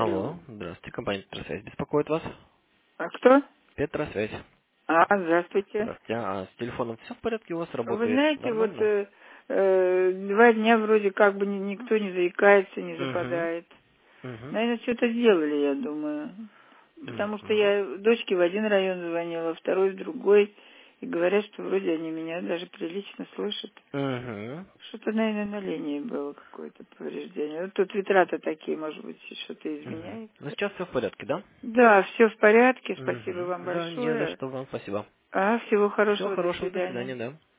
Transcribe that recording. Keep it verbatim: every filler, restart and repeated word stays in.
Алло. Алло, здравствуйте, компания Петросвязь беспокоит вас. А кто? Петросвязь. А, здравствуйте. Здравствуйте. А с телефоном все в порядке у вас Вы работает знаете, вот нормально? э, э, два дня вроде как бы ни- никто не заикается, не Угу. западает. Угу. Наверное, что-то сделали, я думаю. Потому что Угу. я дочке в один район звонила, второй в другой. И говорят, что вроде они меня даже прилично слышат. Угу. Что-то, наверное, на линии было какое-то повреждение. Вот тут ветра-то такие, может быть, что-то Угу. Ну изменяется. сейчас все в порядке, да? Да, все в порядке. Спасибо Угу. вам Да, не за большое. что вам, спасибо. А, всего Всего хорошего, до хорошего, до свидания. свидания, да.